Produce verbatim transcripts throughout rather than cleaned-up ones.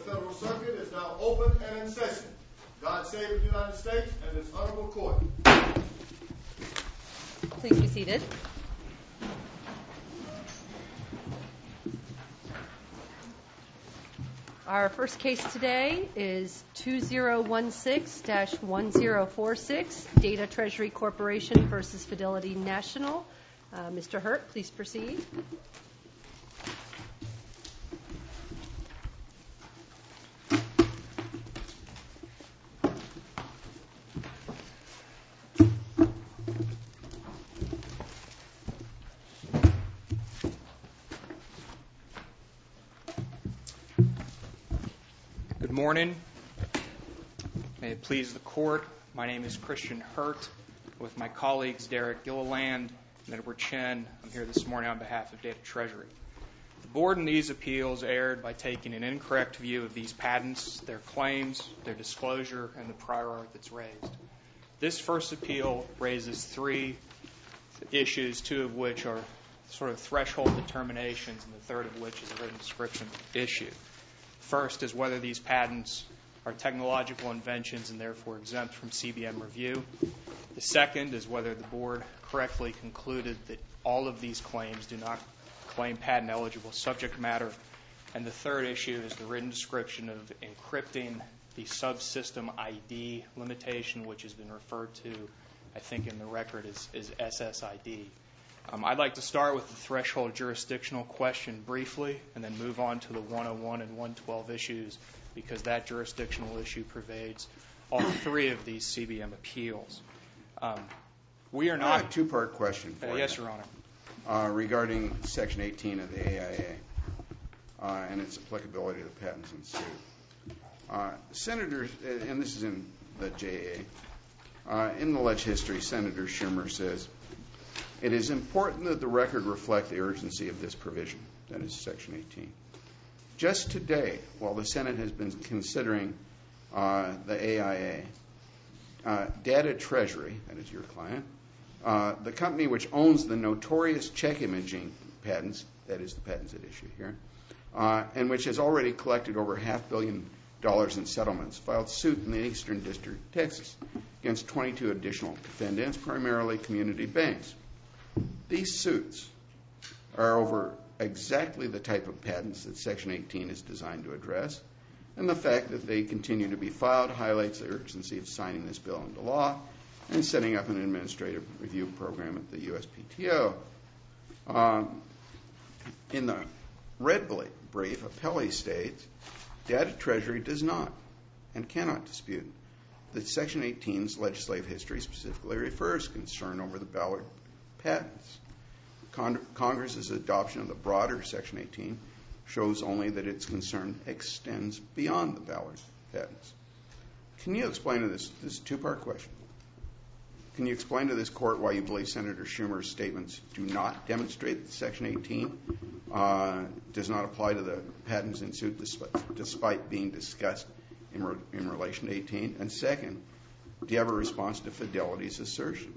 Federal Circuit is now open and in session. God save the United States and this honorable court. Please be seated. Our first case today is two zero one six dash one zero four six, Data Treasury Corporation versus Fidelity National. Uh, Mister Hurt, please proceed. Good morning. May it please the court, my name is Christian Hurt. With my colleagues Derek Gilliland and Edward Chen, I'm here this morning on behalf of Data Treasury. The board in these appeals erred by taking an incorrect view of these patents, their claims, their disclosure, and the prior art that's raised. This first appeal raises three issues, two of which are sort of threshold determinations, and the third of which is a written description issue. First is whether these patents are technological inventions and therefore exempt from C B M review. The second is whether the board correctly concluded that all of these claims do not claim patent-eligible subject matter. And the third issue is the written description of encrypting the subsystem I D limitation, which has been referred to, I think, in the record as, as S S I D. Um, I'd like to start with the threshold jurisdictional question briefly and then move on to the one oh one and one twelve issues because that jurisdictional issue pervades all three of these C B M appeals. Um, we are not... I have a two-part question for uh, you. Yes, Your Honor. Uh, regarding Section eighteen of the A I A uh, and its applicability to the patents in suit. Uh, Senators, and this is in the J A, uh, in the ledge history, Senator Schumer says, it is important that the record reflect the urgency of this provision, that is Section eighteen. Just today, while the Senate has been considering uh, the A I A, uh, Data Treasury, that is your client, uh, the company which owns the notorious check imaging patents, that is the patents at issue here, uh, and which has already collected over half billion dollars in settlements, filed suit in the Eastern District of Texas against twenty-two additional defendants, primarily community banks. These suits are over exactly the type of patents that Section eighteen is designed to address, and the fact that they continue to be filed highlights the urgency of signing this bill into law and setting up an administrative review program at the U S P T O. Um, in the red brief, Appellee states, Data Treasury does not and cannot dispute that Section eighteen's legislative history specifically refers concern over the Ballard patents. Con- Congress's adoption of the broader Section eighteen shows only that its concern extends beyond the Ballard patents. Can you explain to this, this is a two-part question, can you explain to this court why you believe Senator Schumer's statements do not demonstrate that Section eighteen uh, does not apply to the patents in suit despite, despite being discussed in, re- in relation to eighteen? And second, do you have a response to Fidelity's assertion?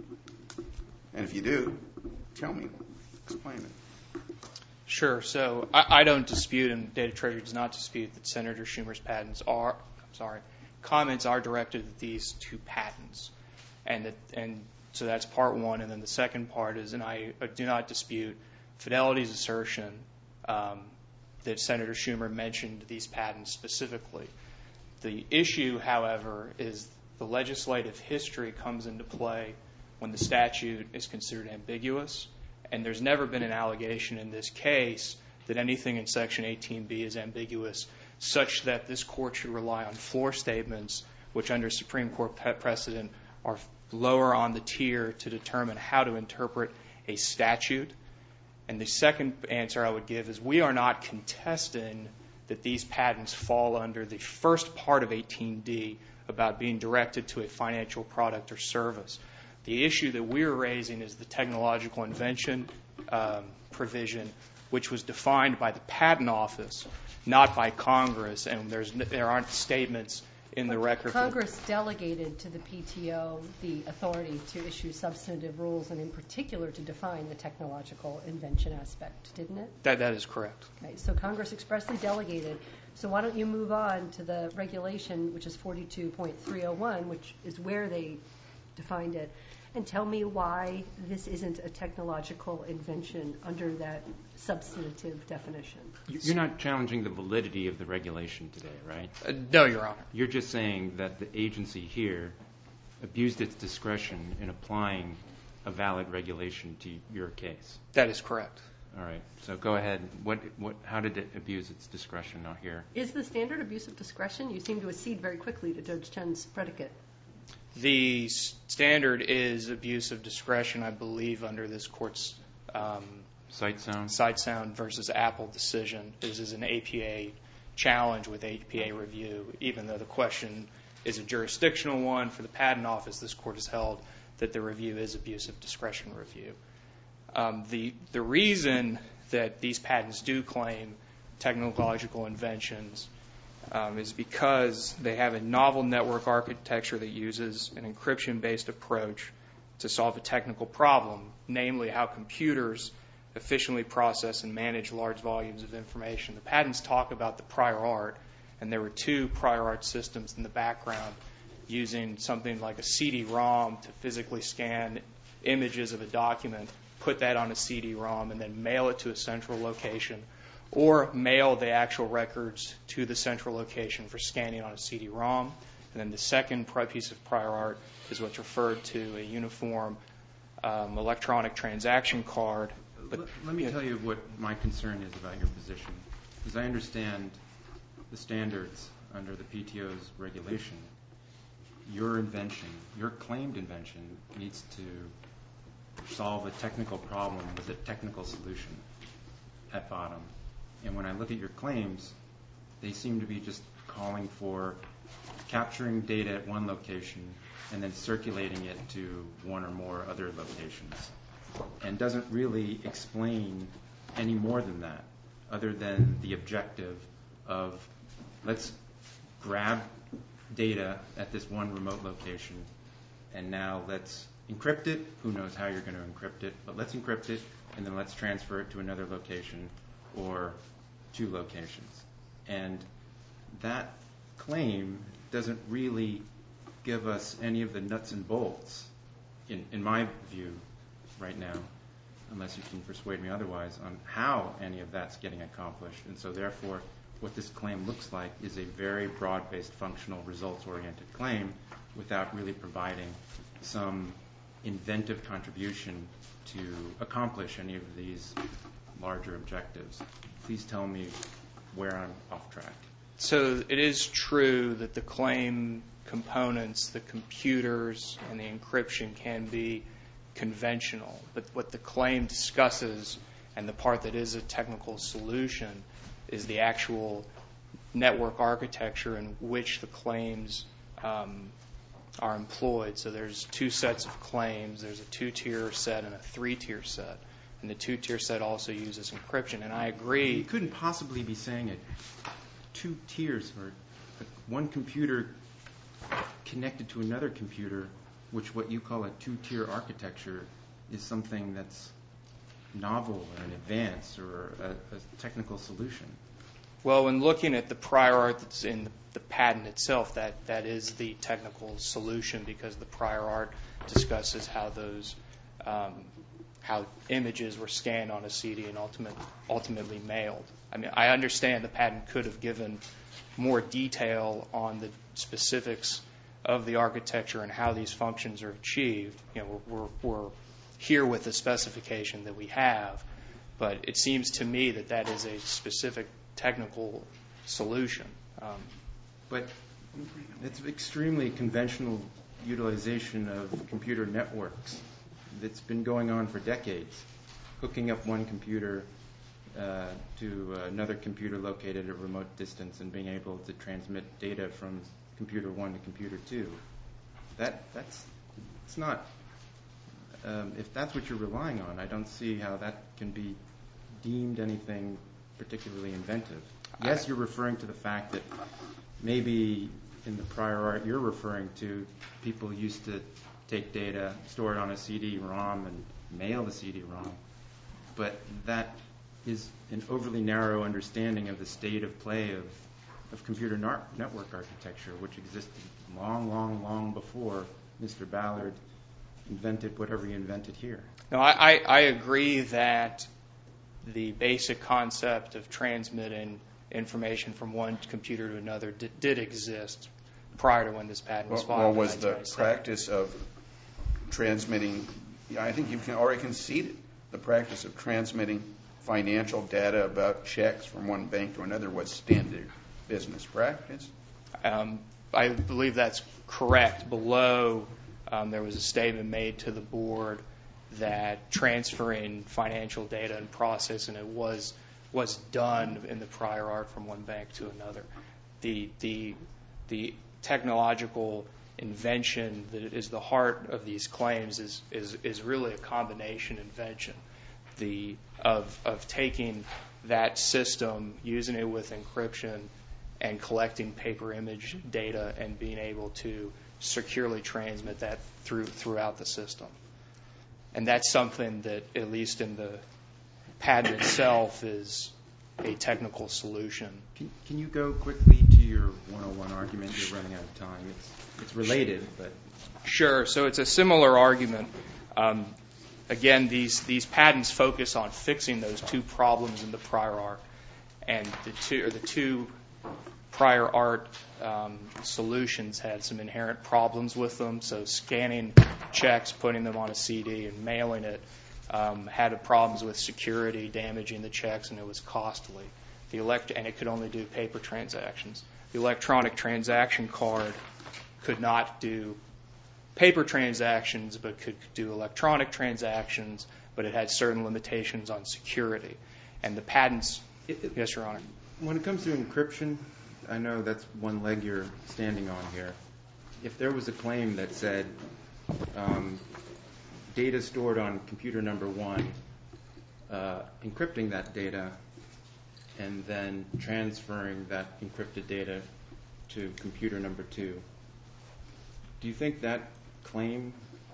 And if you do, tell me. Explain it. Sure. So I, I don't dispute, and Data Treasury does not dispute, that Senator Schumer's patents are, I'm sorry, comments are directed at these two patents. And that, and so that's part one. And then the second part is, and I do not dispute Fidelity's assertion um, that Senator Schumer mentioned these patents specifically. The issue, however, is the legislative history comes into play when the statute is considered ambiguous. And there's never been an allegation in this case that anything in Section eighteen B is ambiguous, such that this court should rely on floor statements, which under Supreme Court precedent are lower on the tier to determine how to interpret a statute. And the second answer I would give is we are not contesting that these patents fall under the first part of eighteen D about being directed to a financial product or service. The issue that we're raising is the technological invention um, provision, which was defined by the Patent Office, not by Congress. And there's, there aren't statements in the record. Congress delegated to the P T O the authority to issue substantive rules and in particular to define the technological invention aspect, didn't it? That, that is correct. Okay, so Congress expressly delegated. So why don't you move on to the regulation, which is forty-two point three oh one, which is where they defined it, and tell me why this isn't a technological invention under that substantive definition. You're not challenging the validity of the regulation today, right? Uh, no, Your Honor. You're just saying that the agency here abused its discretion in applying a valid regulation to your case. That is correct. All right. So go ahead. What, what, how did it abuse its discretion out here? Is the standard abuse of discretion? You seem to accede very quickly to Judge Chen's predicate. The standard is abuse of discretion, I believe, under this court's um, Sight sound? Sight Sound versus Apple decision. This is an A P A challenge with A P A review. Even though the question is a jurisdictional one for the Patent Office, this court has held that the review is abuse of discretion review. Um, the, the reason that these patents do claim technological inventions um, is because they have a novel network architecture that uses an encryption-based approach to solve a technical problem, namely how computers efficiently process and manage large volumes of information. The patents talk about the prior art, and there were two prior art systems in the background using something like a C D ROM to physically scan images of a document, put that on a C D ROM, and then mail it to a central location, or mail the actual records to the central location for scanning on a C D ROM. And then the second piece of prior art is what's referred to a uniform um, electronic transaction card. But let, let me yeah. tell you what my concern is about your position, because I understand the standards under the P T O's regulation. Your invention, your claimed invention, needs to solve a technical problem with a technical solution at bottom. And when I look at your claims, they seem to be just calling for capturing data at one location and then circulating it to one or more other locations, and doesn't really explain any more than that, other than the objective of let's grab data at this one remote location and now let's encrypt it. Who knows how you're going to encrypt it, but let's encrypt it and then let's transfer it to another location or two locations. And that claim doesn't really give us any of the nuts and bolts, in, in my view right now, unless you can persuade me otherwise, on how any of that's getting accomplished. And so therefore, what this claim looks like is a very broad-based, functional, results-oriented claim without really providing some inventive contribution to accomplish any of these larger objectives. Please tell me where I'm off track. So it is true that the claim components, the computers and the encryption can be conventional, but what the claim discusses and the part that is a technical solution is the actual network architecture in which the claims um, are employed. So there's two sets of claims. There's a two-tier set and a three-tier set. And the two-tier set also uses encryption. And I agree. You couldn't possibly be saying it two tiers or one computer connected to another computer, which what you call a two-tier architecture is something that's novel or an advance or a, a technical solution. Well, when looking at the prior art that's in the patent itself, that, that is the technical solution, because the prior art discusses how those um, how images were scanned on a C D and ultimate, ultimately mailed. I mean, I understand the patent could have given more detail on the specifics of the architecture and how these functions are achieved. You know, we're, we're, we're here with the specification that we have, but it seems to me that that is a specific technical solution. Um, but it's extremely conventional utilization of computer networks that's been going on for decades, hooking up one computer uh, to another computer located at a remote distance and being able to transmit data from computer one to computer two. That that's it's not. Um, if that's what you're relying on, I don't see how that can be deemed anything particularly inventive. Yes, you're referring to the fact that maybe in the prior art you're referring to, people used to take data, store it on a C D ROM, and mail the C D ROM. But that is an overly narrow understanding of the state of play of, of computer nar- network architecture, which existed long, long, long before Mister Ballard invented whatever he invented here. No, I, I, I agree that the basic concept of transmitting information from one computer to another did, did exist prior to when this patent was Well, filed. well in was the nineteen ninety-seven. practice of transmitting, yeah, I think you can already conceded, the practice of transmitting financial data about checks from one bank to another was standard business practice? Um, I believe that's correct. Below, um, there was a statement made to the board that transferring financial data and processing it was was done in the prior art from one bank to another. The the the technological invention that is the heart of these claims is is, is really a combination invention. The of of taking that system, using it with encryption, and collecting paper image data and being able to securely transmit that through throughout the system. And that's something that, at least in the patent itself, is a technical solution. Can, can you go quickly to your one oh one argument? You're running out of time. It's, it's related, but... Sure. So it's a similar argument. Um, again, these, these patents focus on fixing those two problems in the prior art. And the two, or the two prior art um, solutions had some inherent problems with them. So scanning checks, putting them on a C D, and mailing it um, had problems with security, damaging the checks, and it was costly. The elect- and it could only do paper transactions. The electronic transaction card could not do paper transactions, but could do electronic transactions, but it had certain limitations on security. And the patents... It, it, yes, Your Honor. When it comes to encryption, I know that's one leg you're standing on here. If there was a claim that said um, data stored on computer number one, uh, encrypting that data, and then transferring that encrypted data to computer number two, do you think that claim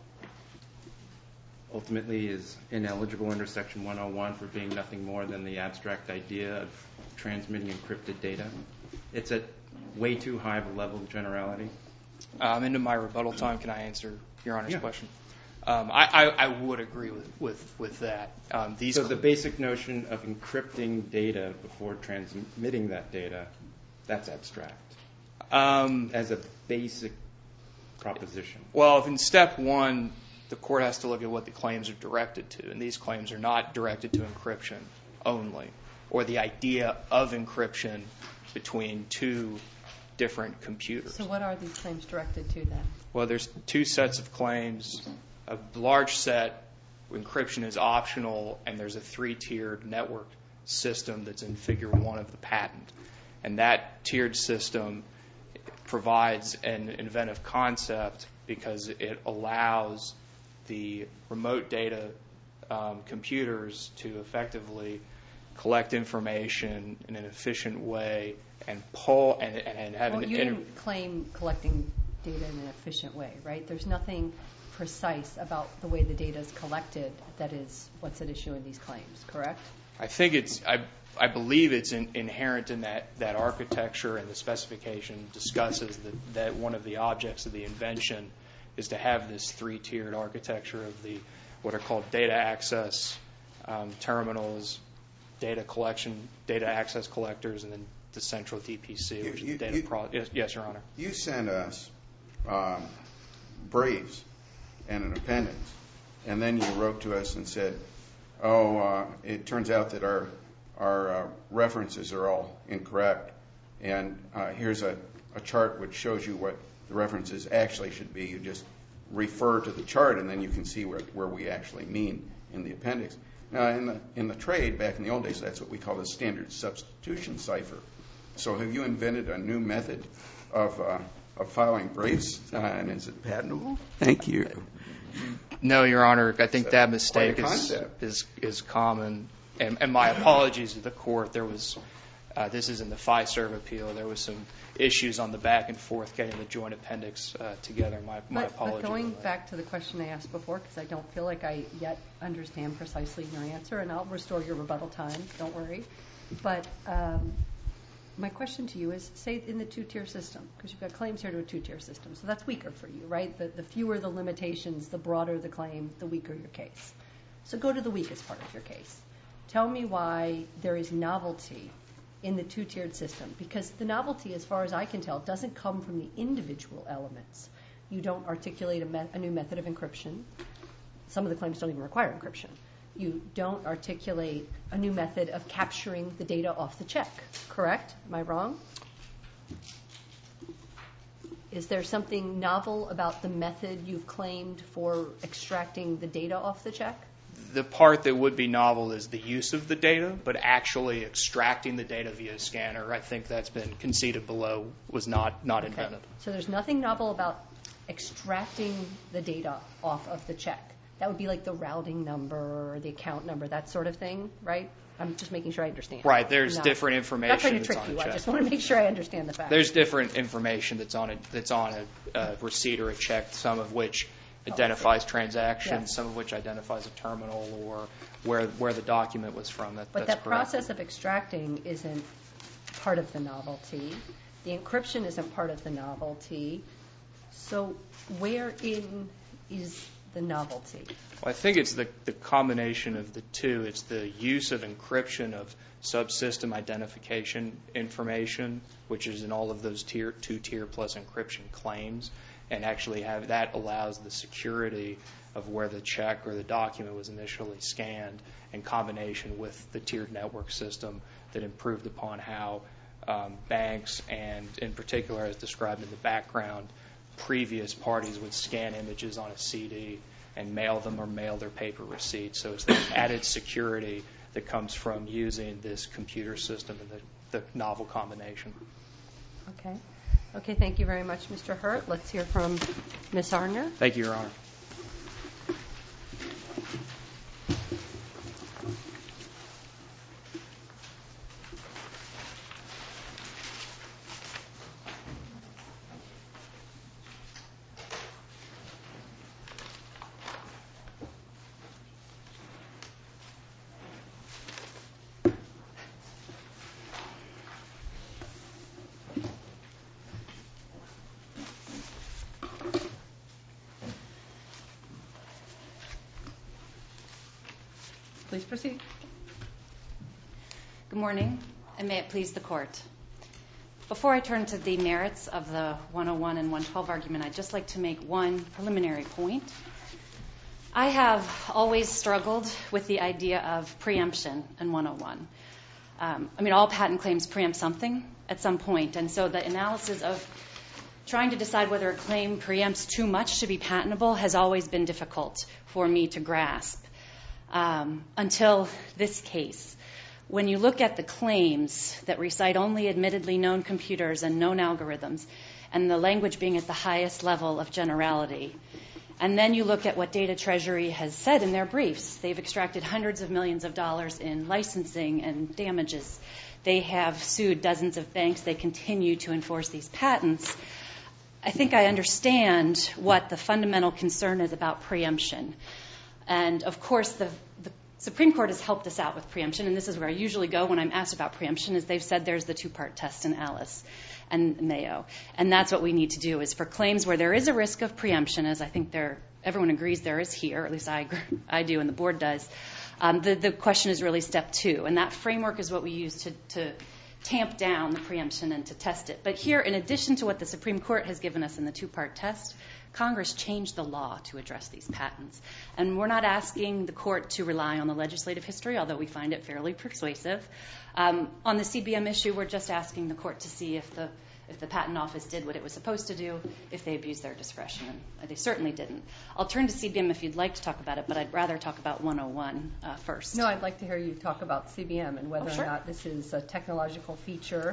ultimately is ineligible under Section one oh one for being nothing more than the abstract idea of transmitting encrypted data? It's at way too high of a level of generality. Um, into my rebuttal time, can I answer Your Honor's Yeah. question? Um, I, I, I would agree with, with, with that. Um, these So the basic notion of encrypting data before transmitting that data, that's abstract um, as a basic proposition. well, if in step one, the court has to look at what the claims are directed to, and these claims are not directed to encryption only, or the idea of encryption between two different computers. So what are these claims directed to then? Well, there's two sets of claims. A large set, encryption is optional, and there's a three-tiered network system that's in Figure one of the patent. And that tiered system provides an inventive concept because it allows the remote data um, computers to effectively collect information in an efficient way and pull and, and have Well, an you inter- didn't claim collecting data in an efficient way, right? There's nothing precise about the way the data is collected that is what's at issue in these claims, correct? I think it's, I, I believe it's in, inherent in that, that architecture, and the specification discusses that, that one of the objects of the invention is to have this three-tiered architecture of the what are called data access um, terminals, data collection, data access collectors, and then the central D P C, which You- is the data you- pro- yes, yes, Your Honor. You sent us um, briefs and an appendix, and then you wrote to us and said, oh, uh, it turns out that our, our uh, references are all incorrect, and uh, here's a, a chart which shows you what the references actually should be. You just refer to the chart, and then you can see where, where we actually mean in the appendix. Now, in the, in the trade, back in the old days, that's what we call the standard substitution cipher. So have you invented a new method of, uh, of filing briefs, uh, and is it patentable? Thank you. No, Your Honor. I think So, that mistake quite a is, concept. is is common, and, and my apologies to the court. There was Uh, this is in the Fiserv appeal. There was some issues on the back and forth getting the joint appendix uh, together. My, my But, apologies. but going back to the question I asked before, because I don't feel like I yet understand precisely your answer, and I'll restore your rebuttal time, don't worry. But um, my question to you is, say in the two-tier system, because you've got claims here to a two-tier system, so that's weaker for you, right? The, the fewer the limitations, the broader the claim, the weaker your case. So go to the weakest part of your case. Tell me why there is novelty in the two-tiered system, because the novelty, as far as I can tell, doesn't come from the individual elements. You don't articulate a, me- a new method of encryption. Some of the claims don't even require encryption. You don't articulate a new method of capturing the data off the check, correct? Am I wrong? Is there something novel about the method you've claimed for extracting the data off the check? The part that would be novel is the use of the data, but actually extracting the data via scanner, I think that's been conceded below, was not, not Okay. invented. So there's nothing novel about extracting the data off of the check. That would be like the routing number or the account number, that sort of thing, right? I'm just making sure I understand. Right, there's No. different I'm information not trying to that's trick on you. a I check. just want to make sure I understand the facts. There's different information that's on a, that's on a uh, receipt or a check, some of which identifies transactions, Yeah. some of which identifies a terminal or where where the document was from. That, But that's that correct. process of extracting isn't part of the novelty. The encryption isn't part of the novelty. So wherein is the novelty? Well, I think it's the, the combination of the two. It's the use of encryption of subsystem identification information, which is in all of those tier, two-tier plus encryption claims, and actually have that allows the security of where the check or the document was initially scanned in combination with the tiered network system that improved upon how um, banks and, in particular, as described in the background, previous parties would scan images on a C D and mail them or mail their paper receipts. So it's the added security that comes from using this computer system and the, the novel combination. Okay. Okay, thank you very much, Mister Hurt. Let's hear from Miz Arner. Thank you, Your Honor. Please proceed. Good morning, and may it please the Court. Before I turn to the merits of the one oh one and one twelve argument, I'd just like to make one preliminary point. I have always struggled with the idea of preemption in one oh one. Um, I mean, all patent claims preempt something at some point, and so the analysis of trying to decide whether a claim preempts too much to be patentable has always been difficult for me to grasp. Um, until this case. When you look at the claims that recite only admittedly known computers and known algorithms, and the language being at the highest level of generality, and then you look at what Data Treasury has said in their briefs, they've extracted hundreds of millions of dollars in licensing and damages. They have sued dozens of banks. They continue to enforce these patents. I think I understand what the fundamental concern is about preemption. And, of course, the, the Supreme Court has helped us out with preemption, and this is where I usually go when I'm asked about preemption, is they've said there's the two-part test in Alice and Mayo. And that's what we need to do, is for claims where there is a risk of preemption, as I think there, everyone agrees there is here, or at least I, I do and the Board does, um, the, the question is really step two. And that framework is what we use to, to tamp down the preemption and to test it. But here, in addition to what the Supreme Court has given us in the two-part test, Congress changed the law to address these patents. And we're not asking the court to rely on the legislative history, although we find it fairly persuasive. Um, on the C B M issue, we're just asking the court to see if the if the Patent Office did what it was supposed to do, if they abused their discretion. And they certainly didn't. I'll turn to C B M if you'd like to talk about it, but I'd rather talk about one oh one uh, first. No, I'd like to hear you talk about C B M and whether Oh, sure. or not this is a technological feature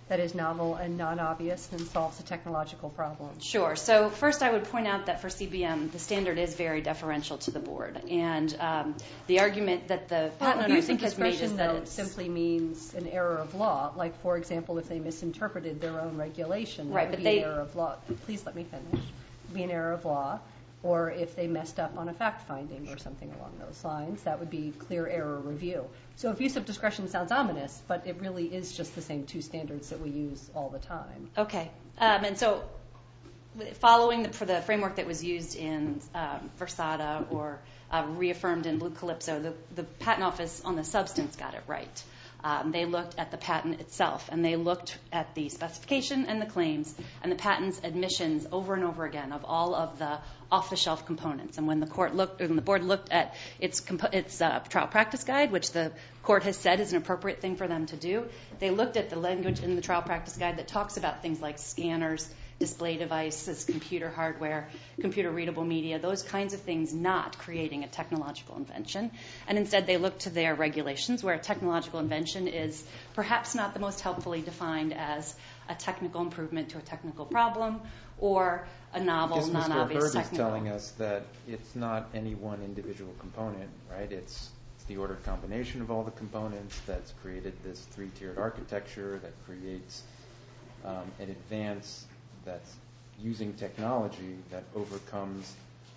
that is novel and non-obvious and solves a technological problem? Sure. So first I would point out that for C B M, the standard is very deferential to the board. And um, the argument that the patent well, owner I abuse of think has made is discretion, that though, it simply means an error of law. Like, for example, if they misinterpreted their own regulation, that Right, would but be they- an error of law. Please let me finish. It would be an error of law. Or if they messed up on a fact-finding or something along those lines, that would be clear error review. So abuse of discretion sounds ominous, but it really is just the same two standards that we use all the time. Okay. Um, and so following the, for the framework that was used in um, Versada or uh, reaffirmed in Blue Calypso, the, the Patent Office on the substance got it right. Um, they looked at the patent itself, and they looked at the specification and the claims and the patent's admissions over and over again of all of the off-the-shelf components. And when the court looked, or when the board looked at its, compo- its uh, trial practice guide, which the court has said is an appropriate thing for them to do, they looked at the language in the trial practice guide that talks about things like scanners, display devices, computer hardware, computer readable media, those kinds of things, not creating a technological invention. And instead they look to their regulations where a technological invention is perhaps not the most helpfully defined as a technical improvement to a technical problem or a novel, Because non-obvious Mister Hurd technical. is telling us that it's not any one individual component, right? It's, it's the ordered combination of all the components that's created this three-tiered architecture that creates um, an advance that's using technology that overcomes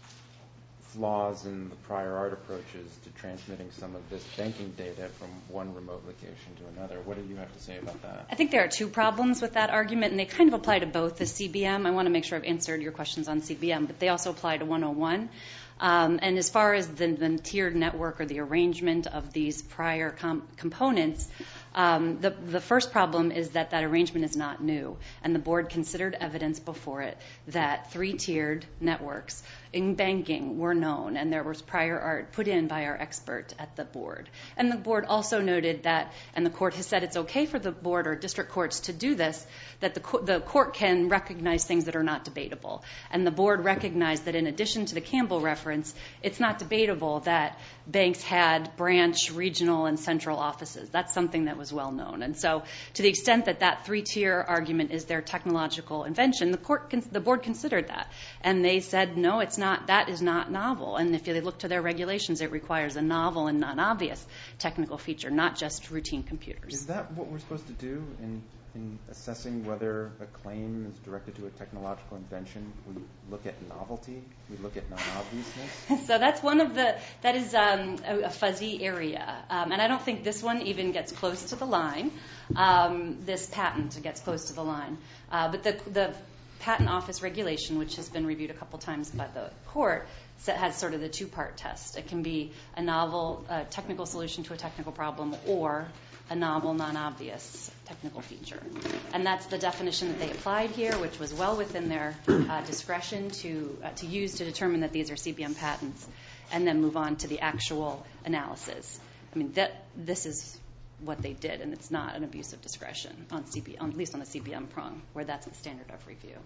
flaws in the prior art approaches to transmitting some of this banking data from one remote location to another. What do you have to say about that? I think there are two problems with that argument, and they kind of apply to both the C B M. I want to make sure I've answered your questions on C B M, but they also apply to one oh one. Um, and as far as the, the tiered network or the arrangement of these prior com- components, um, the, the first problem is that that arrangement is not new, and the board considered evidence before it that three-tiered networks in banking were known, and there was prior art put in by our expert at the board. And the board also noted that, and the court has said it's okay for the board or district courts to do this, that the, co- the court can recognize things that are not debatable. And the board recognized that in addition to the Campbell reference, it's not debatable that banks had branch, regional, and central offices. That's something that was well known. And so to the extent that that three-tier argument is their technological invention, the court, con- the board considered that. And they said, no, it's not, that is not novel. And if they look to their regulations, it requires a novel and non-obvious technical feature, not just routine computers. Is that what we're supposed to do in, in assessing whether a claim is directed to a technological invention? We look at novelty, we look at non-obviousness? So that's one of the, that is um, a, a fuzzy area. Um, and I don't think this one even gets close to the line. Um, this patent gets close to the line. Uh, but the, the Patent Office regulation, which has been reviewed a couple times by the court, has sort of the two-part test. It can be a novel uh, technical solution to a technical problem or a novel, non-obvious technical feature. And that's the definition that they applied here, which was well within their uh, discretion to uh, to use to determine that these are C B M patents, and then move on to the actual analysis. I mean, that this is what they did, and it's not an abuse of discretion on C B M, at least on the C B M prong, where that's the standard of review.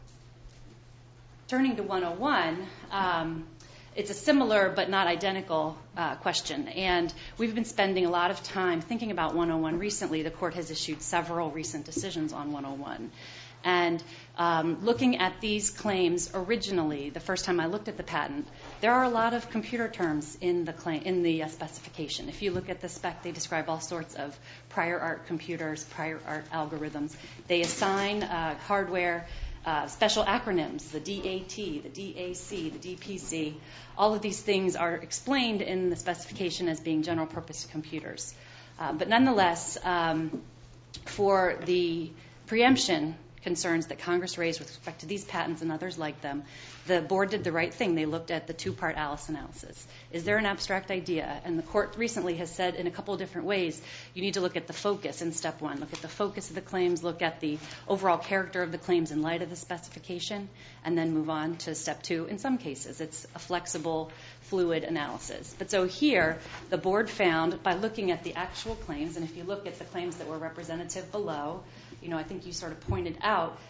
Turning to one oh one, um, it's a similar but not identical uh, question, and we've been spending a lot of time thinking about one oh one recently. The court has issued several recent decisions on one oh one. And um, looking at these claims originally, the first time I looked at the patent, there are a lot of computer terms in the claim, in the uh, specification. If you look at the spec, they describe all sorts of prior art computers, prior art algorithms. They assign uh, hardware uh, special acronyms, the D A T, the D A C, the D P C. All of these things are explained in the specification as being general purpose computers. Uh, but nonetheless, um, for the preemption concerns that Congress raised with respect to these patents and others like them, the board did the right thing. They looked at the two-part Alice analysis. Is there an abstract idea? And the court recently has said in a couple of different ways, you need to look at the focus in step one. Look at the focus of the claims, look at the overall character of the claims in light of the specification, and then move on to step two. In some cases, it's a flexible, fluid analysis. But so here, the board found, by looking at the actual claims, and if you look at the claims that were representative below, you know, I think you sort of pointed out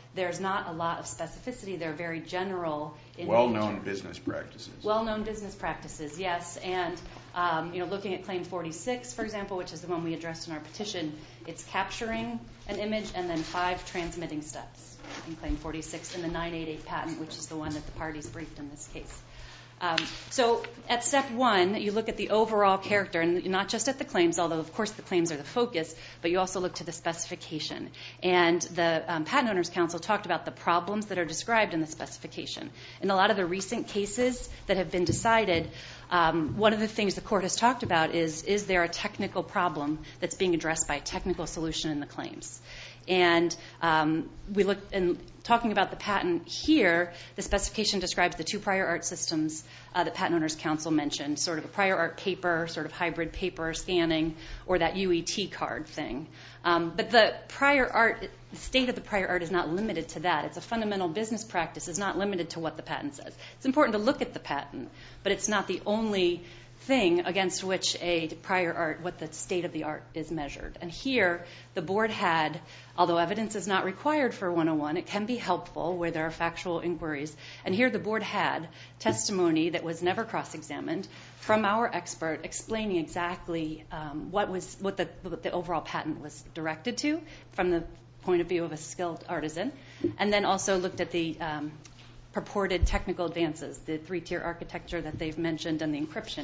there's not a lot of specificity. They're very general in Well-known nature. business practices. Well-known business practices, yes. And, um, you know, looking at Claim forty-six, for example, which is the one we addressed in our petition, it's capturing an image and then five transmitting steps in Claim forty-six in the nine eighty-eight patent, which is the one that the parties briefed in this case. Um, so at step one, you look at the overall character, and not just at the claims, although, of course, the claims are the focus, but you also look to the specification. And the um, Patent Owners Council talked about the problems that are described in the specification. In a lot of the recent cases that have been decided, um, one of the things the court has talked about is, is there a technical problem that's being addressed by a technical solution in the claims? And um, we look in talking about the patent here, the specification describes the two prior art systems uh, that Patent Owners Council mentioned, sort of a prior art paper, sort of hybrid paper scanning, or that U E T card thing. Um, but the prior art, the state of the prior art is not limited to that. It's a fundamental business practice. It's not limited to what the patent says. It's important to look at the patent, but it's not the only thing against which a prior art, what the state of the art is measured. And here, the board had, although evidence is not required for one oh one, it can be helpful where there are factual inquiries. And here the board had testimony that was never cross-examined from our expert explaining exactly um, what was what the, what the overall patent was directed to from the point of view of a skilled artisan, and then also looked at the um, purported technical advances, the three-tier architecture that they've mentioned and the encryption,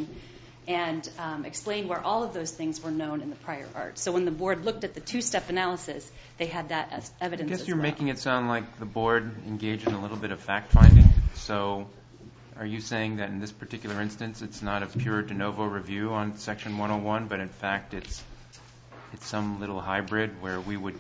and um, explained where all of those things were known in the prior art. So when the board looked at the two-step analysis, they had that as evidence I guess as you're well. making it sound like the board engaged in a little bit of fact-finding. So are you saying that in this particular instance it's not a pure de novo review on Section one oh one, but in fact it's it's some little hybrid where we would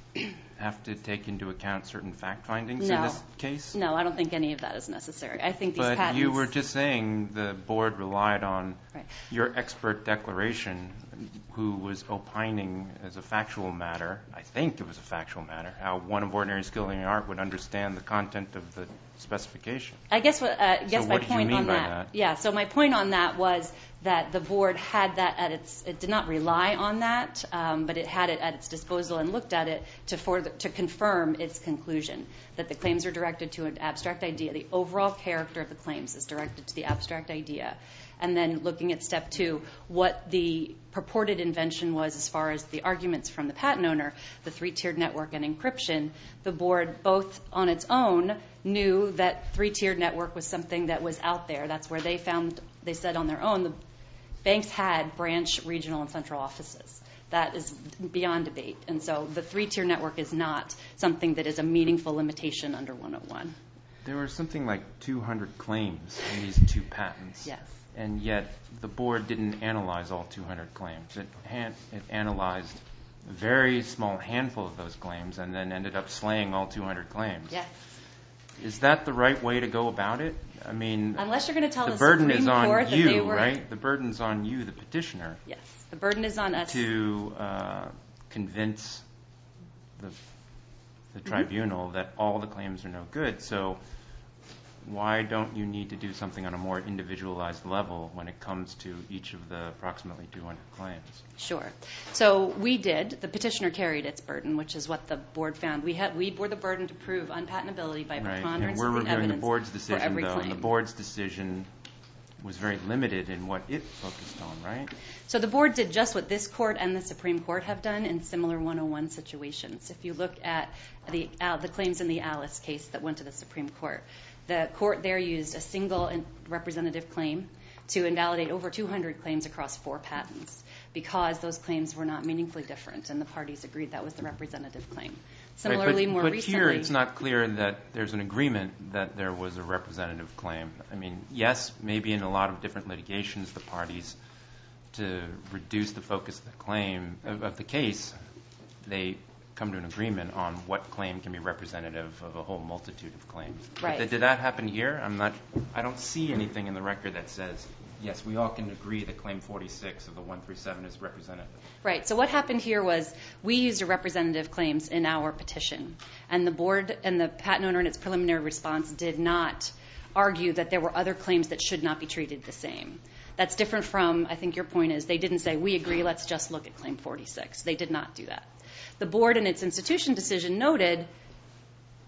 have to take into account certain fact findings No. in this case? No, I don't think any of that is necessary. I think these But patents... you were just saying the board relied on Right. your expert declaration, who was opining as a factual matter, I think it was a factual matter, how one of ordinary skill in the art would understand the content of the specification. I guess what uh, guess So my what did you point mean on by that, that? yeah. So my point on that was that the board had that at its. It did not rely on that, um, but it had it at its disposal and looked at it to for the, to confirm its conclusion that the claims are directed to an abstract idea. The overall character of the claims is directed to the abstract idea. And then looking at step two, what the purported invention was as far as the arguments from the patent owner, the three-tiered network and encryption, the board both on its own knew that three-tiered network was something that was out there. That's where they found, they said on their own, the banks had branch, regional, and central offices. That is beyond debate. And so the three-tier network is not something that is a meaningful limitation under one oh one. There were something like two hundred claims in these two patents. Yes. And yet the board didn't analyze all two hundred claims. It, han- it analyzed a very small handful of those claims and then ended up slaying all two hundred claims. Yes. Is that the right way to go about it? I mean, Unless you're going to tell the the burden Supreme is on Court that they you, were... right? The burden's on you, the petitioner, Yes. The burden is on us. to uh, convince the, the Mm-hmm. tribunal that all the claims are no good. So why don't you need to do something on a more individualized level when it comes to each of the approximately two hundred claims? Sure. So we did. The petitioner carried its burden, which is what the board found. We had we bore the burden to prove unpatentability by Right. And preponderance we're of the reviewing the evidence board's for decision, every though, claim. and the board's decision was very limited in what it focused on, right? So the board did just what this court and the Supreme Court have done in similar one oh one situations. If you look at the uh, the claims in the Alice case that went to the Supreme Court, the court there used a single representative claim to invalidate over two hundred claims across four patents because those claims were not meaningfully different, and the parties agreed that was the representative claim. Similarly, right, but, more but recently... here it's not clear that there's an agreement that there was a representative claim. I mean, yes, maybe in a lot of different litigations the parties, to reduce the focus of the claim, of, of the case, they come to an agreement on what claim can be representative of a whole multitude of claims. Right. But did that happen here? I'm not. I don't see anything in the record that says, yes, we all can agree that Claim forty-six of the one thirty-seven is representative. Right. So what happened here was we used a representative claims in our petition, and the board and the patent owner in its preliminary response did not argue that there were other claims that should not be treated the same. That's different from, I think your point is, they didn't say, we agree, let's just look at Claim forty-six. They did not do that. The board in its institution decision noted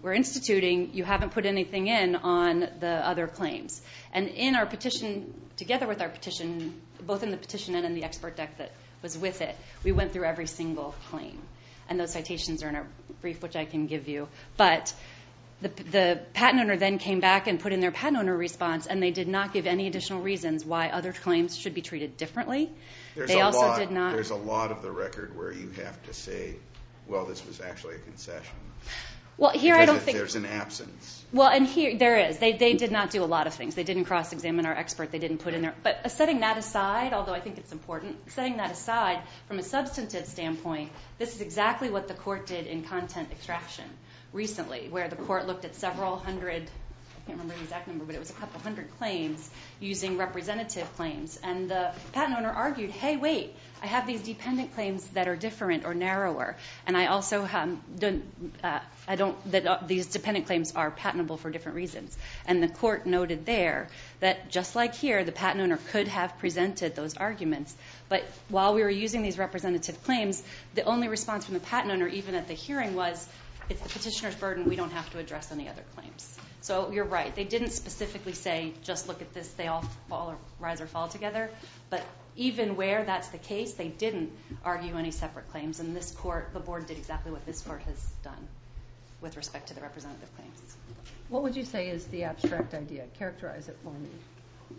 we're instituting, you haven't put anything in on the other claims. And in our petition, together with our petition, both in the petition and in the expert deck that was with it, we went through every single claim. And those citations are in our brief, which I can give you. But the, the patent owner then came back and put in their patent owner response, and they did not give any additional reasons why other claims should be treated differently. There's they a also lot, did not. There's a lot of the record where you have to say, well, this was actually a concession. Well, here because I don't if think there's an absence. Well, and here there is. They they did not do a lot of things. They didn't cross-examine our expert. They didn't put in there. But uh, setting that aside, although I think it's important, setting that aside from a substantive standpoint, this is exactly what the court did in content extraction recently, where the court looked at several hundred. I can't remember the exact number, but it was a couple hundred claims using representative claims. And the patent owner argued, hey, wait, I have these dependent claims that are different or narrower. And I also um, don't, uh, I don't, that uh, these dependent claims are patentable for different reasons. And the court noted there that just like here, the patent owner could have presented those arguments. But while we were using these representative claims, the only response from the patent owner, even at the hearing, was, it's the petitioner's burden. We don't have to address any other claims. So you're right. They didn't specifically say, just look at this. They all fall or rise or fall together. But even where that's the case, they didn't argue any separate claims. And this court, the board, did exactly what this court has done with respect to the representative claims. What would you say is the abstract idea? Characterize it for me.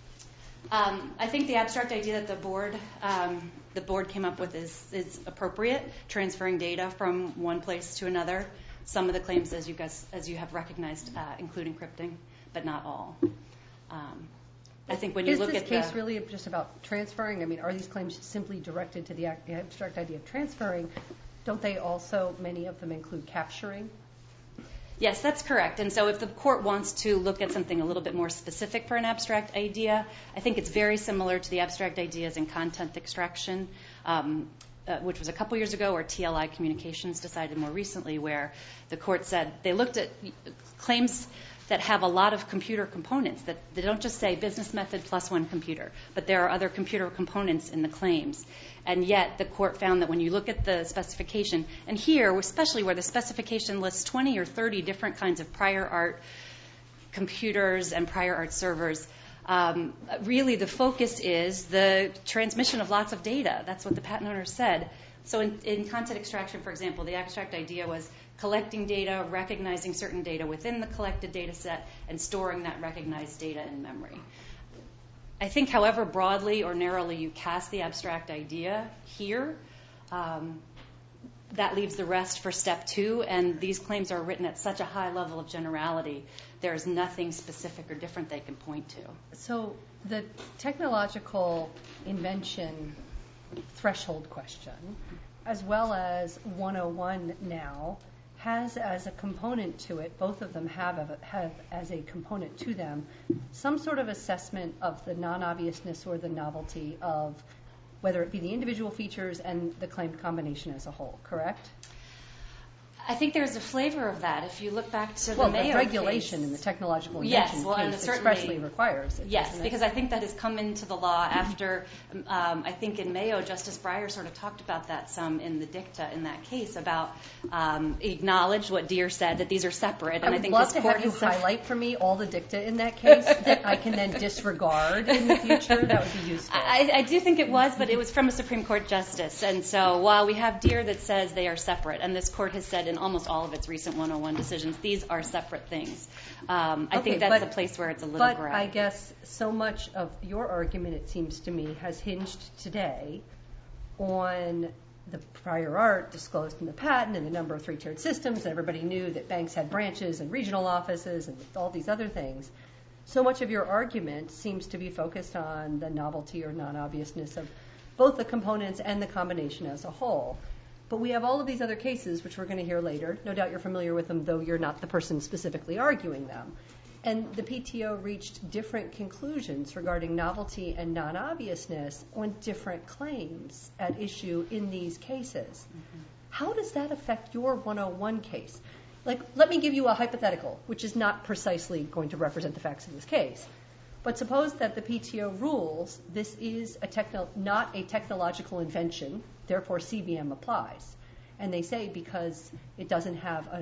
Um, I think the abstract idea that the board um, the board came up with is, is appropriate, transferring data from one place to another. Some of the claims, as you guys, as you have recognized, uh, include encrypting, but not all. Um, I think when you is look this at case the, really just about transferring? I mean, are these claims simply directed to the abstract idea of transferring? Don't they also, many of them, include capturing? Yes, that's correct. And so if the court wants to look at something a little bit more specific for an abstract idea, I think it's very similar to the abstract ideas in content extraction, um, uh, which was a couple years ago, or T L I Communications decided more recently, where the court said they looked at claims that have a lot of computer components, that they don't just say business method plus one computer, but there are other computer components in the claims. And yet the court found that when you look at the specification, and here, especially where the specification lists twenty or thirty different kinds of prior art computers and prior art servers, um, really the focus is the transmission of lots of data. That's what the patent owner said. So in, in content extraction, for example, the abstract idea was collecting data, recognizing certain data within the collected data set, and storing that recognized data in memory. I think however broadly or narrowly you cast the abstract idea here, um, that leaves the rest for step two, and these claims are written at such a high level of generality, there's nothing specific or different they can point to. So the technological invention threshold question, as well as one oh one now, has as a component to it, both of them have, a, have as a component to them, some sort of assessment of the non-obviousness or the novelty of whether it be the individual features and the claimed combination as a whole, correct? I think there's a flavor of that. If you look back to the well, Mayo the regulation case, in the technological yes, invention well, and case certainly, expressly requires it. Yes, because I think that has come into the law after, um, I think in Mayo, Justice Breyer sort of talked about that some in the dicta in that case, about um, acknowledged what Deere said, that these are separate. And I I, would think love this to court have you has said, highlight for me all the dicta in that case that I can then disregard in the future. That would be useful. I, I do think it was, but it was from a Supreme Court justice. And so while we have Deere that says they are separate, and this court has said in almost all of its recent one oh one decisions, these are separate things. Um, I Okay, think that's but- a place where it's a little But gray. I guess so much of your argument, it seems to me, has hinged today on the prior art disclosed in the patent and the number of three-tiered systems, and everybody knew that banks had branches and regional offices and all these other things. So much of your argument seems to be focused on the novelty or non-obviousness of both the components and the combination as a whole. But we have all of these other cases, which we're going to hear later. No doubt you're familiar with them, though you're not the person specifically arguing them. And the P T O reached different conclusions regarding novelty and non-obviousness on different claims at issue in these cases. Mm-hmm. How does that affect your one oh one case? Like, let me give you a hypothetical, which is not precisely going to represent the facts of this case. But suppose that the P T O rules this is a techno- not a technological invention, therefore C B M applies. And they say because it doesn't have a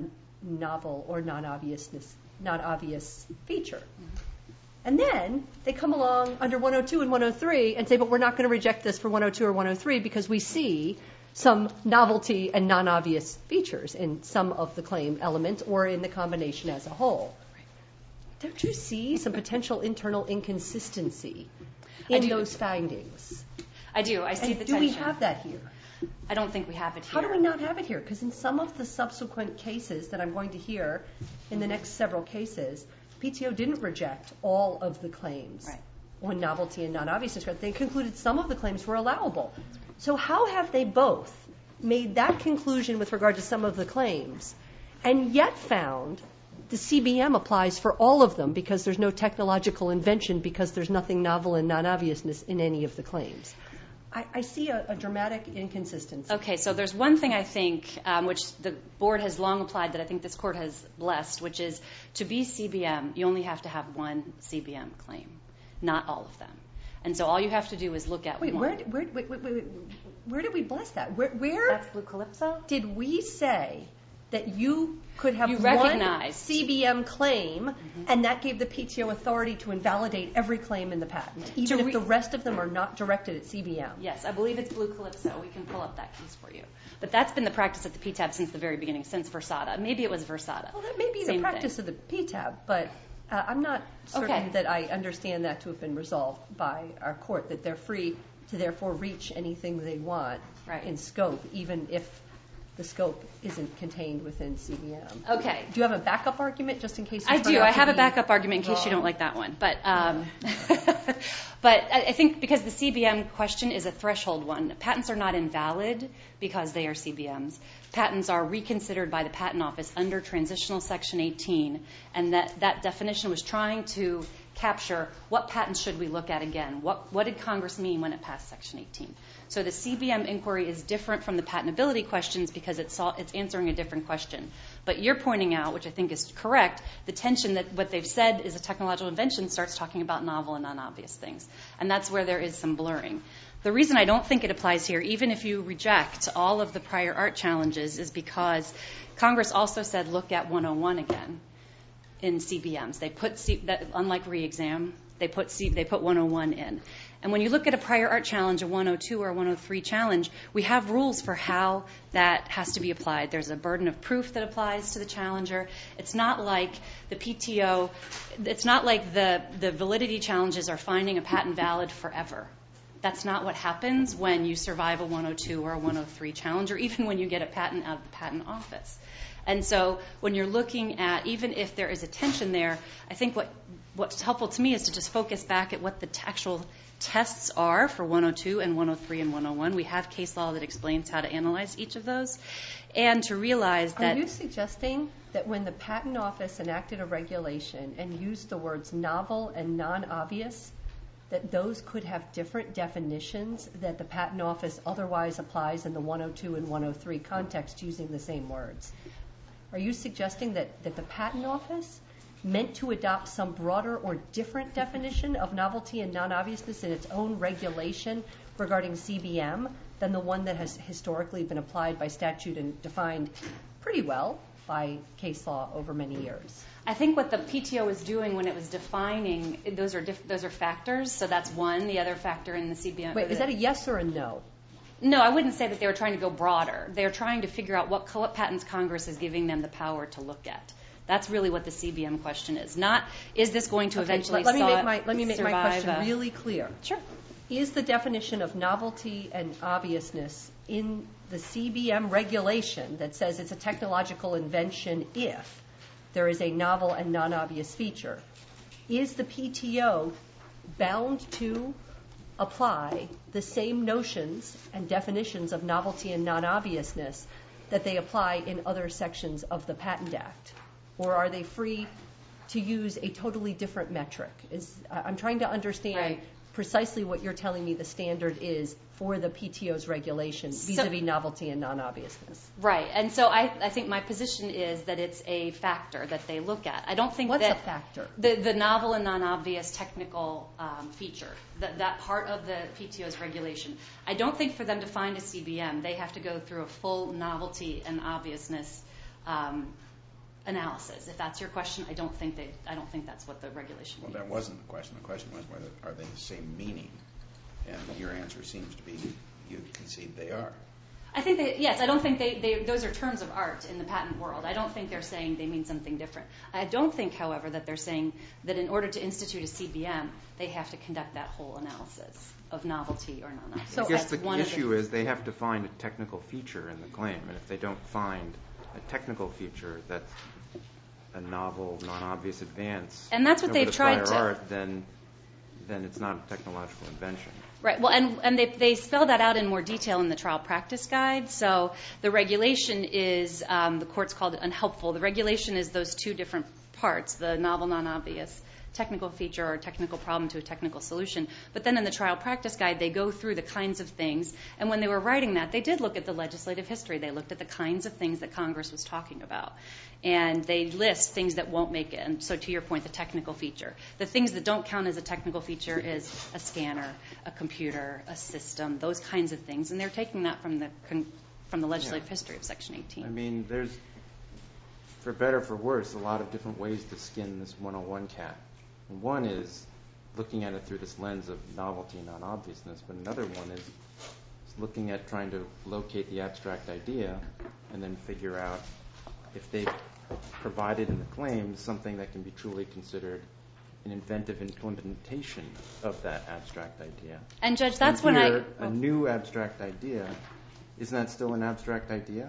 novel or non-obviousness, non-obvious feature. And then they come along under one oh two and one oh three and say, but we're not going to reject this for one oh two or one oh three because we see some novelty and non-obvious features in some of the claim elements or in the combination as a whole. Don't you see some potential internal inconsistency in those findings? I do. I see and the do tension. we have that here? I don't think we have it here. How do we not have it here? Because in some of the subsequent cases that I'm going to hear in the next several cases, P T O didn't reject all of the claims Right. on novelty and non-obviousness. They concluded some of the claims were allowable. So how have they both made that conclusion with regard to some of the claims and yet found the C B M applies for all of them because there's no technological invention because there's nothing novel and non-obviousness in any of the claims? I, I see a, a dramatic inconsistency. Okay, so there's one thing I think, um, which the board has long applied that I think this court has blessed, which is to be C B M, you only have to have one C B M claim, not all of them. And so all you have to do is look at Wait, one. where, where, wait, wait, wait, wait, where did we bless that? Where, where That's Blue Calypso? did we say that you could have You one recognize. C B M claim, and that gave the P T O authority to invalidate every claim in the patent, even To if re- the rest of them are not directed at C B M? Yes, I believe it's Blue Calypso. We can pull up that case for you. But that's been the practice at the P T A B since the very beginning, since Versada. Maybe it was Versada. Well, that may be Same the practice thing. of the P T A B, but uh, I'm not certain Okay. that I understand that to have been resolved by our court, that they're free to therefore reach anything they want Right. in scope, even if the scope isn't contained within C B M. Okay. Do you have a backup argument just in case you I turn do. out I to have a be backup argument in case you wrong? don't like that one. But um, but I I think because the C B M question is a threshold one, patents are not invalid because they are C B Ms. Patents are reconsidered by the Patent Office under Transitional Section eighteen, and that, that definition was trying to capture what patents should we look at again. What, what did Congress mean when it passed Section eighteen? So the C B M inquiry is different from the patentability questions because it's, all, it's answering a different question. But you're pointing out, which I think is correct, the tension that what they've said is a technological invention starts talking about novel and non-obvious things. And that's where there is some blurring. The reason I don't think it applies here, even if you reject all of the prior art challenges, is because Congress also said look at one oh one again in C B Ms. They put, C, that, unlike re-exam, they put, C, they put one oh one in. And when you look at a prior art challenge, a one oh two or a one oh three challenge, we have rules for how that has to be applied. There's a burden of proof that applies to the challenger. It's not like the P T O, it's not like the, the validity challenges are finding a patent valid forever. That's not what happens when you survive a one oh two or a one oh three challenge, or even when you get a patent out of the patent office. And so when you're looking at, even if there is a tension there, I think what, what's helpful to me is to just focus back at what the t- actual tests are for one oh two and one oh three and one oh one. We have case law that explains how to analyze each of those. And to realize that... Are you suggesting that when the Patent Office enacted a regulation and used the words novel and non-obvious, that those could have different definitions that the Patent Office otherwise applies in the one oh two and one oh three context using the same words? Are you suggesting that, that the Patent Office meant to adopt some broader or different definition of novelty and non-obviousness in its own regulation regarding C B M than the one that has historically been applied by statute and defined pretty well by case law over many years? I think what the P T O was doing when it was defining, those are diff, those are factors, so that's one. The other factor in the C B M... Wait, is that a yes or a no? No, I wouldn't say that they were trying to go broader. They were trying to figure out what, what patents Congress is giving them the power to look at. That's really what the C B M question is. Not, is this going to Okay, eventually let, let me saw, make my let me make my survive question a, really clear. Sure. Is the definition of novelty and obviousness in the C B M regulation that says it's a technological invention if there is a novel and non-obvious feature, is the P T O bound to apply the same notions and definitions of novelty and non-obviousness that they apply in other sections of the Patent Act? Or are they free to use a totally different metric? Is, I'm trying to understand Right. precisely what you're telling me the standard is for the P T O's regulation vis-a-vis novelty and non-obviousness. Right. And so I, I think my position is that it's a factor that they look at. I don't think What's that... a factor? The, the novel and non-obvious technical um, feature, that, that part of the P T O's regulation. I don't think for them to find a C B M, they have to go through a full novelty and obviousness um, analysis. If that's your question, I don't think they, I don't think that's what the regulation Well, means. that wasn't the question. The question was whether are they the same meaning, and your answer seems to be you concede they are. I think they, yes, I don't think they, they, those are terms of art in the patent world. I don't think they're saying they mean something different. I don't think, however, that they're saying that in order to institute a C B M, they have to conduct that whole analysis of novelty or non-novelty. So I guess That's the one of issue is they have to find a technical feature in the claim, and if they don't find a technical feature that's a novel, non-obvious advance And that's what over they've the tried prior to- art, then then it's not a technological invention. Right. Well, and, and they, they spell that out in more detail in the trial practice guide. So the regulation is, um, the courts called it unhelpful. The regulation is those two different parts, the novel, non-obvious technical feature or technical problem to a technical solution. But then in the trial practice guide, they go through the kinds of things. And when they were writing that, they did look at the legislative history. They looked at the kinds of things that Congress was talking about. And they list things that won't make it. And so to your point, the technical feature. The things that don't count as a technical feature is a scanner, a computer, a system, those kinds of things. And they're taking that from the con- from the legislative Yeah. history of Section eighteen. I mean, there's, for better or for worse, a lot of different ways to skin this one oh one cat. And one is looking at it through this lens of novelty and non-obviousness, but another one is looking at trying to locate the abstract idea and then figure out if they've provided in the claims something that can be truly considered an inventive implementation of that abstract idea. And Judge, that's And when I... here, a new abstract idea, isn't that still an abstract idea?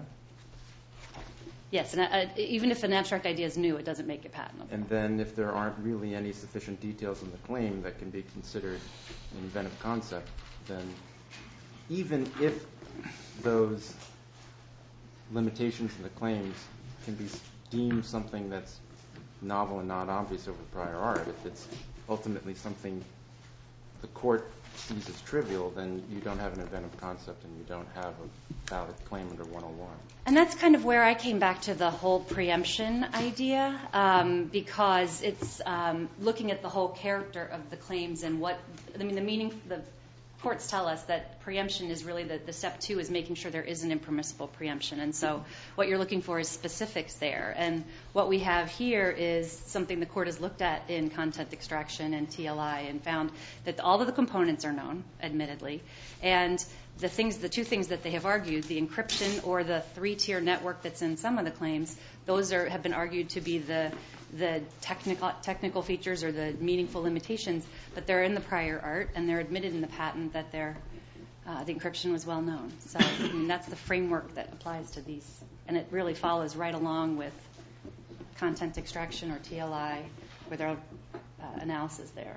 Yes, and uh, even if an abstract idea is new, it doesn't make it patentable. And then if there aren't really any sufficient details in the claim that can be considered an inventive concept, then even if those limitations in the claims can be deemed something that's novel and not obvious over prior art, if it's ultimately something the court sees as trivial, then you don't have an inventive concept and you don't have a valid claim under one oh one. And that's kind of where I came back to the whole preemption idea, um, because it's um, looking at the whole character of the claims and what, I mean, the meaning, the courts tell us that preemption is really the, the step two is making sure there is an impermissible preemption. And so what you're looking for is specifics there. And what we have here is something the court has looked at in content extraction and T L I and found that all of the components are known, admittedly, and the things, the two things that they have argued, the encryption or the three-tier network that's in some of the claims, those are, have been argued to be the the technical technical features or the meaningful limitations, but they're in the prior art and they're admitted in the patent that they're, uh, the encryption was well known. So I mean, that's the framework that applies to these, and it really follows right along with content extraction or T L I with our uh, analysis there.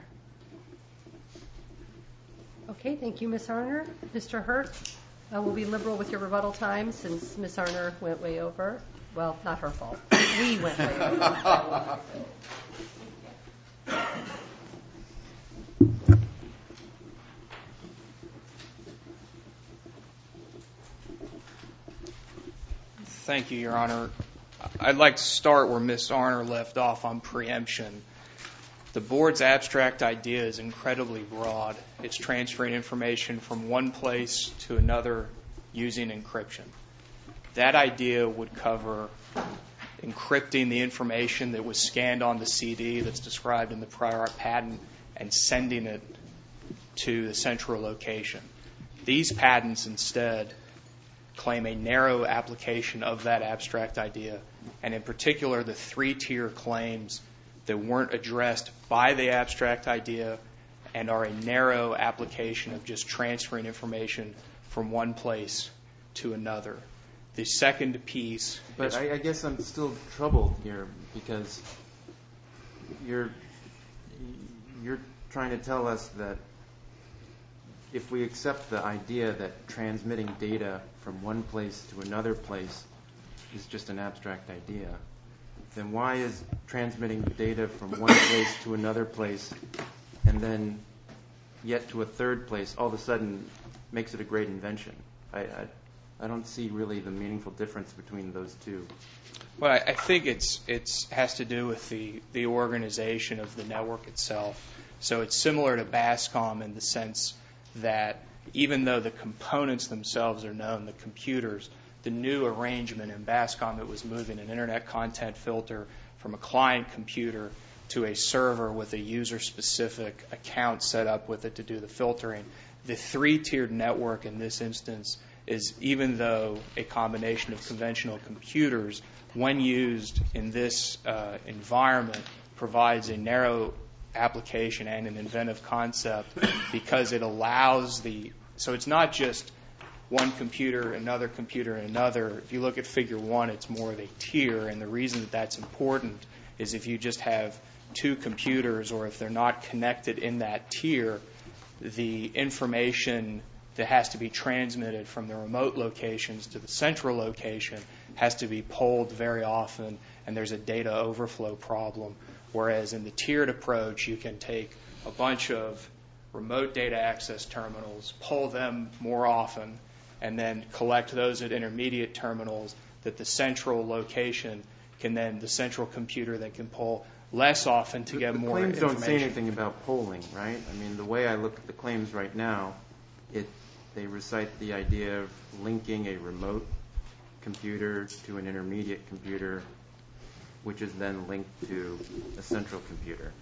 Okay, thank you, Miz Arner. Mister Hurt, uh, we'll be liberal with your rebuttal time since Miz Arner went way over. Well, not her fault. We went way over. Thank you, Your Honor. I'd like to start where Miz Arner left off on preemption. The board's abstract idea is incredibly broad. It's transferring information from one place to another using encryption. That idea would cover encrypting the information that was scanned on the C D that's described in the prior art patent and sending it to the central location. These patents instead claim a narrow application of that abstract idea, and in particular the three-tier claims that weren't addressed by the abstract idea and are a narrow application of just transferring information from one place to another. The second piece But is... I, I guess I'm still troubled here because you're you're trying to tell us that if we accept the idea that transmitting data from one place to another place is just an abstract idea, then why is transmitting data from one place to another place and then yet to a third place all of a sudden makes it a great invention? I, I, I don't see really the meaningful difference between those two. Well, I, I think it's it's has to do with the, the organization of the network itself. So it's similar to BASCOM in the sense that even though the components themselves are known, the computers, the new arrangement in Bascom, it was moving an internet content filter from a client computer to a server with a user-specific account set up with it to do the filtering. The three-tiered network in this instance is, even though a combination of conventional computers, when used in this uh, environment, provides a narrow application and an inventive concept because it allows the, so it's not just one computer, another computer, and another. If you look at figure one, it's more of a tier, and the reason that that's important is if you just have two computers or if they're not connected in that tier, the information that has to be transmitted from the remote locations to the central location has to be polled very often, and there's a data overflow problem. Whereas in the tiered approach, you can take a bunch of remote data access terminals, poll them more often, and then collect those at intermediate terminals that the central location can then, the central computer that can poll less often to get the more claims information. don't say anything about polling, right? I mean, the way I look at the claims right now, it they recite the idea of linking a remote computer to an intermediate computer, which is then linked to a central computer.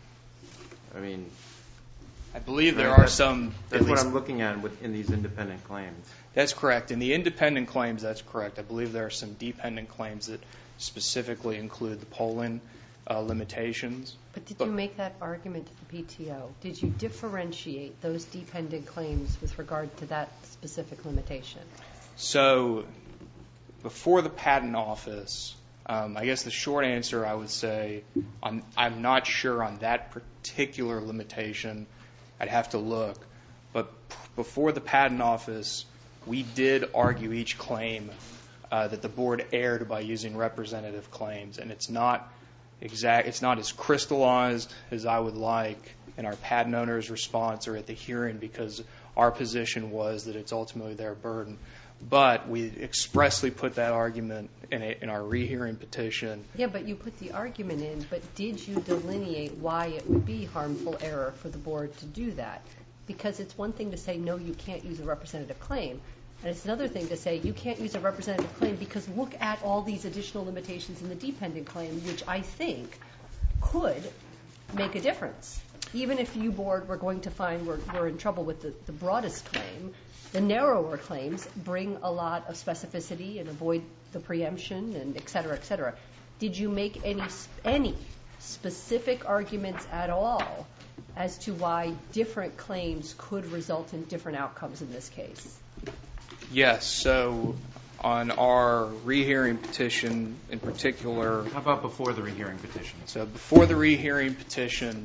I mean, I believe there right, are some. That's what least, I'm looking at with, in these independent claims. That's correct. In the independent claims, that's correct. I believe there are some dependent claims that specifically include the polling uh, limitations. But did But- you make that argument to the P T O? Did you differentiate those dependent claims with regard to that specific limitation? So before the Patent Office, um, I guess the short answer I would say I'm, I'm not sure on that particular limitation. I'd have to look. But p- before the Patent Office, we did argue each claim uh, that the board erred by using representative claims, and it's not exact. It's not as crystallized as I would like in our patent owner's response or at the hearing, because our position was that it's ultimately their burden. But we expressly put that argument in, a, in our rehearing petition. Yeah, but you put the argument in, but did you delineate why it would be harmful error for the board to do that? Because it's one thing to say, no, you can't use a representative claim, and it's another thing to say you can't use a representative claim because look at all these additional limitations in the dependent claim, which I think could make a difference. Even if you, board, were going to find we're, we're in trouble with the, the broadest claim, the narrower claims bring a lot of specificity and avoid the preemption and et cetera, et cetera. Did you make any any specific arguments at all as to why different claims could result in different outcomes in this case? Yes. So on our rehearing petition in particular. How about before the rehearing petition? So before the rehearing petition,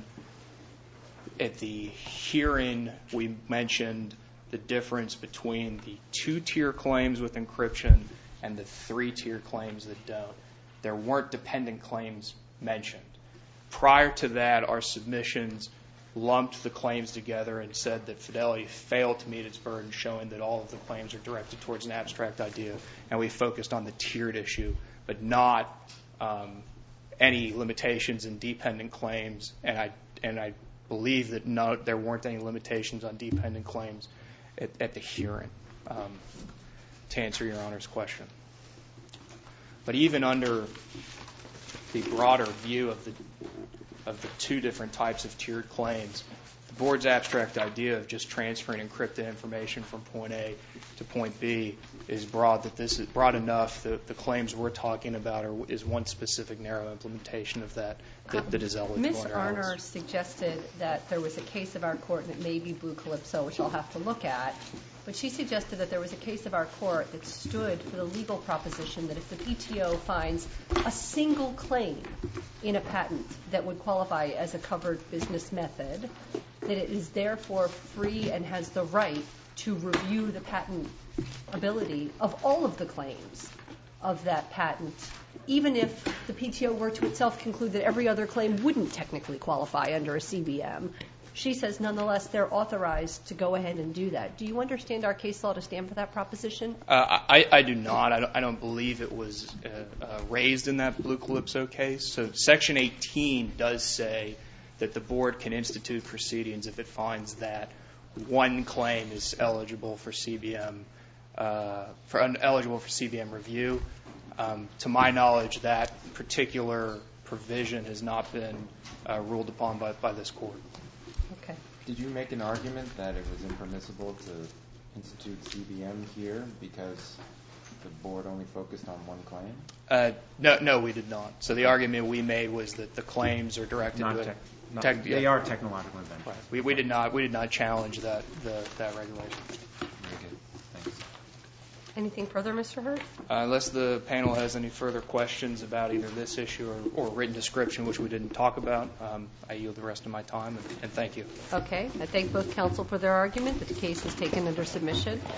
at the hearing, we mentioned the difference between the two-tier claims with encryption and the three-tier claims that don't. There weren't dependent claims mentioned. Prior to that, our submissions lumped the claims together and said that Fidelity failed to meet its burden, showing that all of the claims are directed towards an abstract idea, and we focused on the tiered issue, but not um, any limitations in dependent claims, and I and I believe that no, there weren't any limitations on dependent claims at, at the hearing, um, to answer Your Honor's question. But even under the broader view of the of the two different types of tiered claims, the board's abstract idea of just transferring encrypted information from point A to point B is broad, that this is broad enough that the claims we're talking about are, is one specific narrow implementation of that that, that is eligible. Miz under Alice. Arner suggested that there was a case of our court, and it may be Blue Calypso, which I'll have to look at, but she suggested that there was a case of our court that stood for the legal proposition that if the P T O finds a single claim in a patent that would qualify as a covered business method, that it is therefore free and has the right to review the patent ability of all of the claims of that patent, even if the P T O were to itself conclude that every other claim wouldn't technically qualify under a C B M. She says, nonetheless, they're authorized to go ahead and do that. Do you understand our case law to stand for that proposition? Uh, I, I do not. I don't, I don't believe it was uh, uh, raised in that Blue Calypso case. So Section eighteen does say that the board can institute proceedings if it finds that one claim is eligible for C B M uh, for ineligible for C B M review. Um, to my knowledge, that particular provision has not been uh, ruled upon by, by this court. Okay. Did you make an argument that it was impermissible to institute C B M here because the board only focused on one claim? Uh, no, no, we did not. So the argument we made was that the claims are directed Not to tech, a not, tech- they yeah. are technological inventions. Right. We, we did not we did not challenge that the, that regulation. Very good. Thanks. Anything further, Mister Hurt? Uh, unless the panel has any further questions about either this issue or, or written description, which we didn't talk about, um, I yield the rest of my time, and, and thank you. Okay. I thank both counsel for their argument that the case is taken under submission.